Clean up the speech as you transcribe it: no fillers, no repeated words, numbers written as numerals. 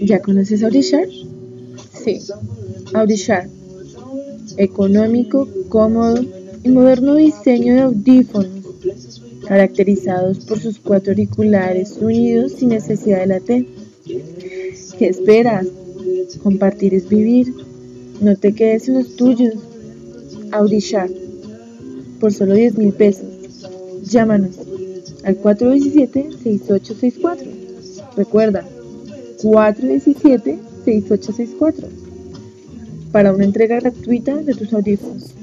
¿Ya conoces Audishark? Sí, Audishark. Económico, cómodo y moderno diseño de audífonos, caracterizados por sus 4 auriculares unidos sin necesidad de la T. ¿Qué esperas? Compartir es vivir. No te quedes sin los tuyos. Audishark. Por solo 10.000 pesos. Llámanos al 417-6864. Recuerda, 417-6864. Para una entrega gratuita de tus audífonos.